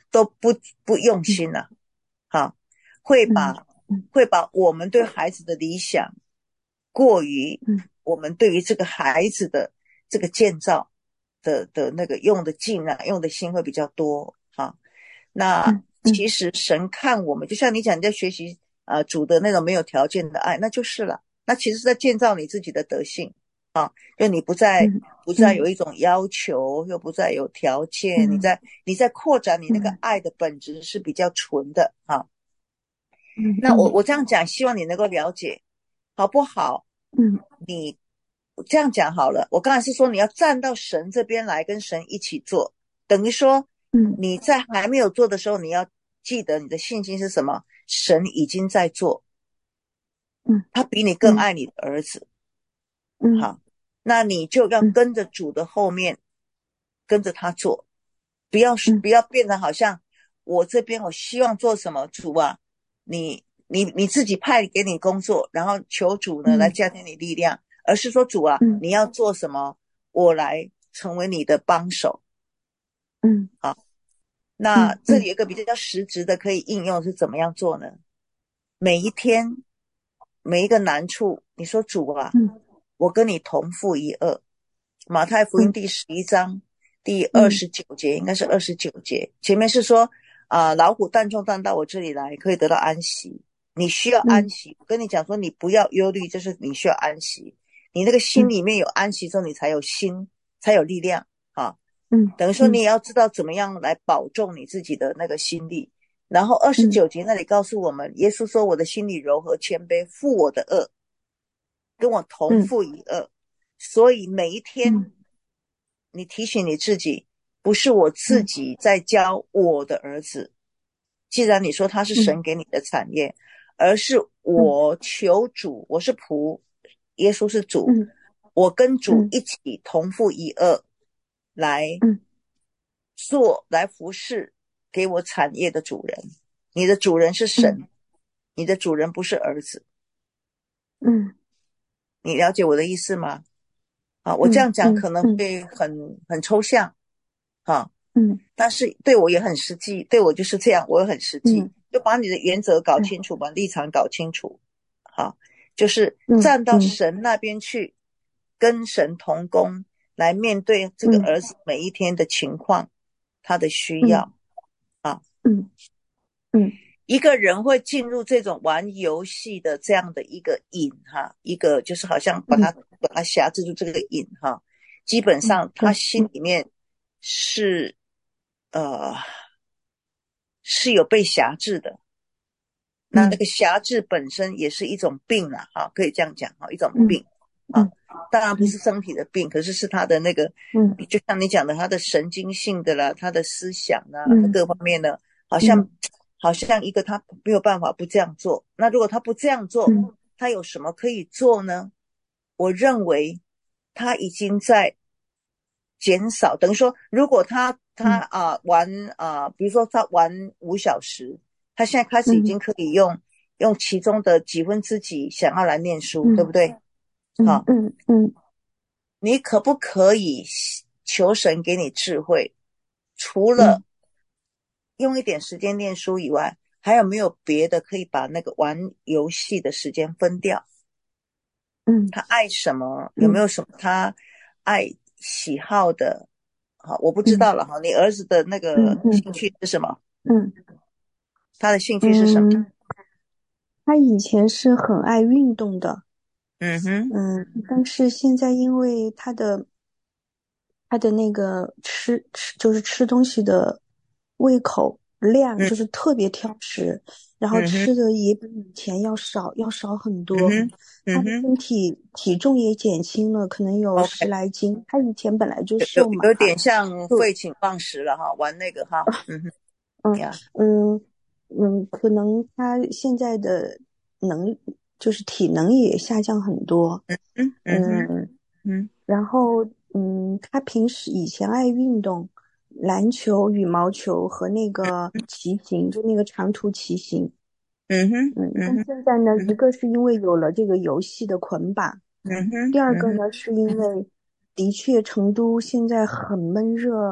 都不不用心了、啊，好，会把会把我们对孩子的理想过于我们对于这个孩子的这个建造的的那个用的劲啊，用的心会比较多啊。那其实神看我们，就像你讲你在学习呃主的那种没有条件的爱，那就是了。那其实是在建造你自己的德性啊，就你不再不再有一种要求，又不再有条件，你在你在扩展你那个爱的本质是比较纯的啊。那我我这样讲，希望你能够了解，好不好？ 嗯， 你这样讲好了。我刚才是说你要站到神这边来，跟神一起做，等于说，你在还没有做的时候，你要记得你的信心是什么？神已经在做， 嗯， 他比你更爱你的儿子， 嗯， 好，那你就要跟着主的后面，跟着他做，不要不要变得好像我这边我希望做什么，主啊，你你你自己派给你工作，然后求主呢来加添你力量，而是说主啊，你要做什么，我来成为你的帮手。 嗯， 好，那这里有一个比较实质的可以应用是怎么样做呢？每一天每一个难处，你说主啊，我跟你同负一二。马太福音第十一章第二十九节，应该是二十九节，前面是说啊、呃，劳苦担重担到我这里来，可以得到安息。你需要安息，我跟你讲说，你不要忧虑，就是你需要安息。你那个心里面有安息之后，你才有心，才有力量啊。 嗯， 等于说你也要知道怎么样来保重你自己的那个心力。然后二十九节那里告诉我们，耶稣说我的心里柔和谦卑，负我的恶，跟我同负一恶。所以每一天你提醒你自己，不是我自己在教我的儿子，既然你说他是神给你的产业，而是我求主，我是仆，耶稣是主，我跟主一起同负一恶来做，来服侍给我产业的主人。你的主人是神，你的主人不是儿子。 嗯， 你了解我的意思吗？啊，我这样讲可能会很很抽象，啊， 嗯， 但是对我也很实际，对我就是这样，我也很实际，就把你的原则搞清楚，把立场搞清楚，好，就是站到神那边去，跟神同工，来面对这个儿子每一天的情况，他的需要，啊， 嗯嗯。 一个人会进入这种玩游戏的这样的一个瘾哈，一个就是好像把他、嗯、把他辖制住这个瘾哈，基本上他心里面是、嗯、呃是有被辖制的。那那个辖制本身也是一种病啦，哈，可以这样讲哈，一种病啊，当然不是身体的病，可是是他的那个，嗯，就像你讲的，他的神经性的啦，他的思想啊，他各方面呢，好像。好像一个他没有办法不这样做，那如果他不这样做，他有什么可以做呢？我认为他已经在减少，等于说如果他他啊、呃、玩啊、呃，比如说他玩五小时，他现在开始已经可以用、嗯、用其中的几分之几想要来念书、嗯、对不对？好， 嗯嗯， 你可不可以求神给你智慧，除了用一点时间念书以外，还有没有别的可以把那个玩游戏的时间分掉？ 嗯， 他爱什么？有没有什么他爱喜好的？好，我不知道了哈。你儿子的那个兴趣是什么？ 嗯， 他的兴趣是什么？ 嗯，他以前是很爱运动的。 嗯哼， 嗯，但是现在因为他的他的那个吃吃就是吃东西的胃口量就是特别挑食，嗯、然后吃的也比以前要少，要少很多。 嗯嗯、 他的身体体重也减轻了，可能有十来斤。Okay. 他以前本来就瘦嘛， 有有点像废寝忘食了哈，玩那个哈。嗯哼， 嗯嗯嗯，可能他现在的能就是体能也下降很多。 嗯嗯嗯嗯， 然后嗯，他平时以前爱运动。篮球、羽毛球和那个骑行，就那个长途骑行。 嗯哼， 嗯，但现在呢，嗯、一个是因为有了这个游戏的捆绑， 嗯哼， 第二个呢，是因为的确成都现在很闷热，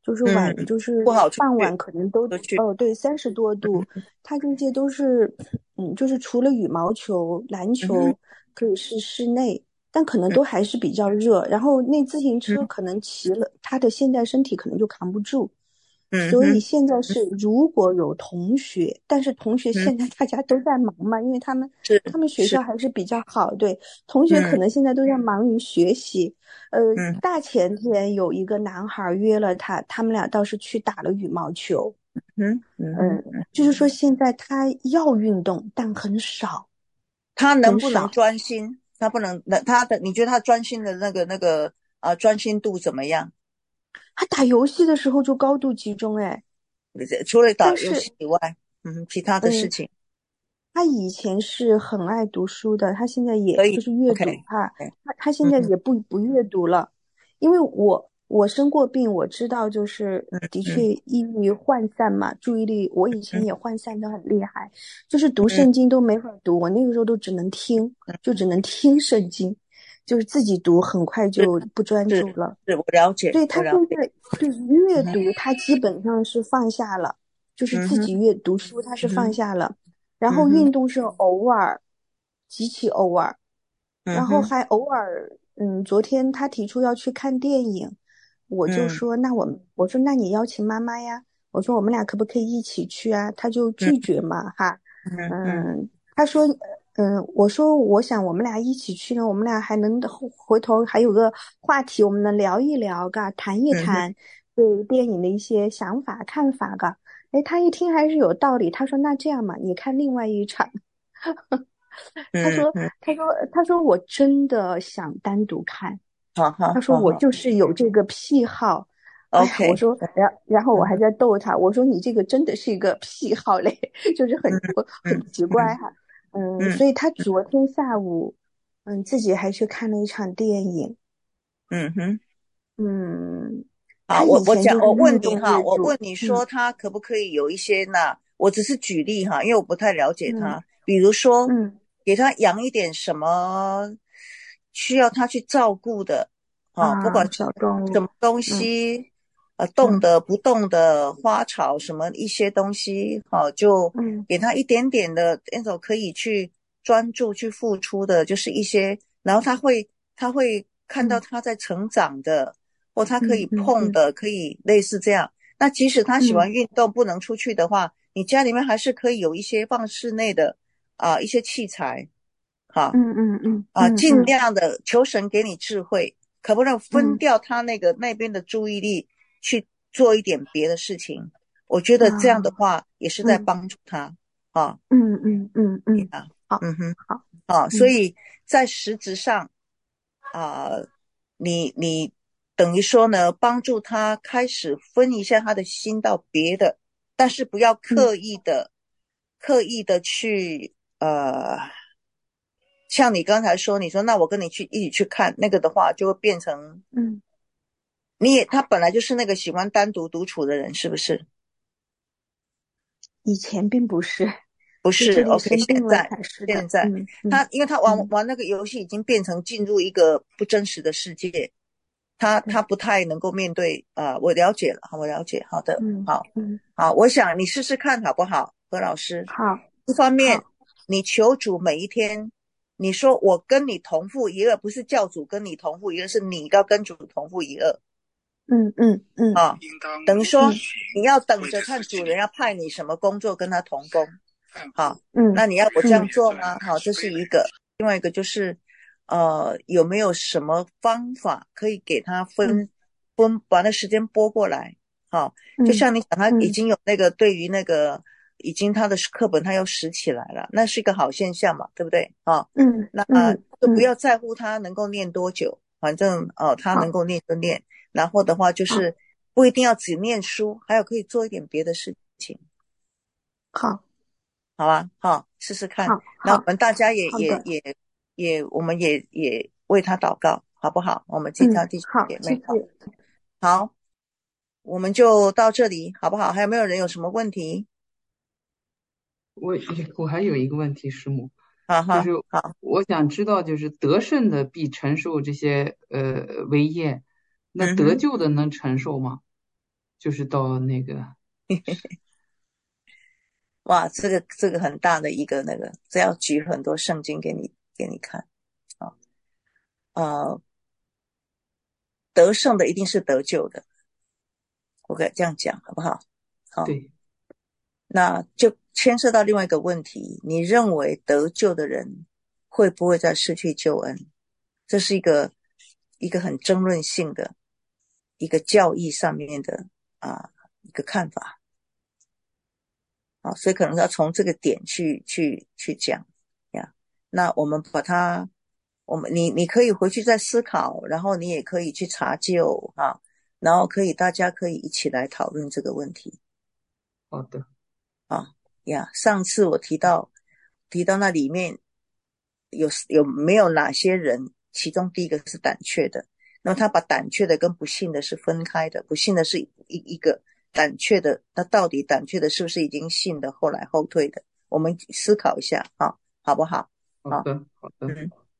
就是晚， 嗯， 就是不好出傍去晚可能都出去， 哦，对，三十多度，它这些都是，嗯，就是除了羽毛球、篮嗯哼球可以是室内，但可能嗯都还是比较热。然后那自行车嗯可能骑了，他的现在身体可能就扛不住。所以嗯哼现在是，如果有同学，但是同学嗯， 现在大家都在忙嘛，因为他们是他们学是， 校还是比较好，对，同学可嗯能现在都在忙于学习。呃， 嗯大前天有一个男孩约了他，他们俩倒是去打了羽毛球。 嗯嗯哼， 嗯，就是说现在他要运动，但很少他能不能很少。 专心？他不能，那他的你觉得他专心的那个那个啊专心度怎么样？ 他打游戏的时候就高度集中，哎， 除了打游但是戏以外，嗯，其他的事嗯， 情他以前是很爱读书的，他现在也可以就是阅读 ，OK， 哈， OK， 他他现在嗯也不不阅读了，因为我我生过病，我知道就是嗯的确嗯易于涣散嘛，注意力我以前嗯也涣散的很厉害，就是读嗯圣经都没法读，我那个时候都只能听，就只能听圣经，就是自己读很快是就不专是注了。 是，我了解， 所以他现我了解， 在对阅嗯哼读，他基本上是放下了，就是嗯哼自己阅读书，他是嗯哼放下了。然后嗯哼运动是偶尔，极其偶尔，然后嗯哼还偶尔，嗯，昨天他提出要去看电影，我就嗯说那我们，我说那你邀请妈妈呀，我说我们俩可不可以一起去啊？他就嗯拒绝嘛，哈， 嗯嗯嗯，他说，嗯，我说我想我们俩一起去呢，我们俩还能后回头还有个话题，我们能聊一聊，嘎，谈一嗯哼谈对电影的一些想法看法，嘎。哎，他一听还是有道理。他说：“那这样嘛，你看另外一场。”他说： 嗯嗯， “他说他说我真的想单独看。” 好好他说： 好好 “我就是有这个癖好。”哎呀，我 ，OK， 说，然然后我还嗯在逗他，我说：“你这个真的是一个癖好嘞，就是很嗯嗯很奇怪哈。”嗯， 嗯所以他昨天下午，嗯，自己还去看了一场电影。 嗯哼。 嗯， 好， 他以我我讲， 前就是我问运动你哈， 为主。 我问你嗯说他可不可以有一些呢？我只是举例哈，因为我不太了解嗯他。比如说， 嗯给他养一点什么需要他去照顾的，啊，不管啊，小动物。 什么东嗯。 西，呃，动嗯的、不动的花草什么一些东西，哈，就嗯给他一点点的那种可以去专注、去付出的，就是一些，然后他会他会看到嗯他在成长的。或他可以嗯嗯嗯碰的，可以类似这样。那即使他喜嗯欢运动，不能出去的话，你家里面还是可以有一些放室内的啊、一些器材，哈嗯嗯嗯啊，尽嗯嗯量的求神给你智慧，可不能分嗯掉他那个那边的注意力去做一点别的事情。我觉得这样的啊话也是在嗯帮助他啊， 嗯嗯嗯嗯， 啊， 好嗯哼。 好。 啊，所嗯以在实质上啊、你你等于说呢，帮助他开始分一下他的心到别的，但是不要嗯刻意的刻意的去呃，像你刚才说，你说那我跟你去一起去看那个的话，就会变成嗯， 你也他本来就是那个喜欢单独独处的人，是不是？ 以前并不是， 不是是这里 ，OK， 生病了现在才是的。 现在嗯嗯他因为他玩嗯， 玩那个游戏已经变成进入一个不真实的世界，他他对。 不太能够面对啊、呃我了解了，我了解，好的， 嗯好， 嗯， 好，我想你试试看好不好，何老师？ 好一方面， 好。 你求主每一天，你说我跟你同父一二，不是教主跟你同父一二，是你要跟主同父一二嗯嗯嗯啊，等于说嗯你要等着看主人要派你什么工作跟他同工，好， 嗯那你要我这样嗯做吗？好，这是一个，另外一个就是呃，有没有什么方法可以给他嗯分分把那时间拨过来？好，就嗯像你讲，他已嗯经有那个对于那个已经他的课本他要拾起来了，那是一个好现象嘛，对不对？啊， 嗯那嗯嗯， 就不要在乎他能够念多久，反正哦，他能好够念就念，然后的话就好是不一定要只念书，还有可以做一点别的事情。 好好吧，好，试试看。 好那我好们大家也好的。 也也也，我们也也为他祷告，好不好？我们其他嗯， 弟兄好， 姐妹， 谢谢。 好，我们就到这里，好不好？还有没有人有什么问题？ 我我还有一个问题，师母， 好好就是好， 我想知道，就是得胜的必承受这些呃为业，那嗯哼， 得救的能承受吗？ 就是到那个哇，这个这个很大的一个那个，这要举很多圣经给你给你看啊。呃，得胜的一定是得救的，我可以这样讲好不好？好， 对， 那就牵涉到另外一个问题，你认为得救的人会不会再失去救恩？这是一个一个很争论性的一个教义上面的啊一个看法啊，所以可能要从这个点去去去讲呀。那我们把它，我们你你可以回去再思考，然后你也可以去查究啊，然后可以大家可以一起来讨论这个问题好的， 啊呀。上次我提到提到那里面有有没有哪些人，其中第一个是胆怯的，那么他把胆怯的跟不信的是分开的，不信的是一一个，胆怯的，那到底胆怯的是不是已经信的后来后退的？我们思考一下啊，好不好？ 好的，好的。 嗯，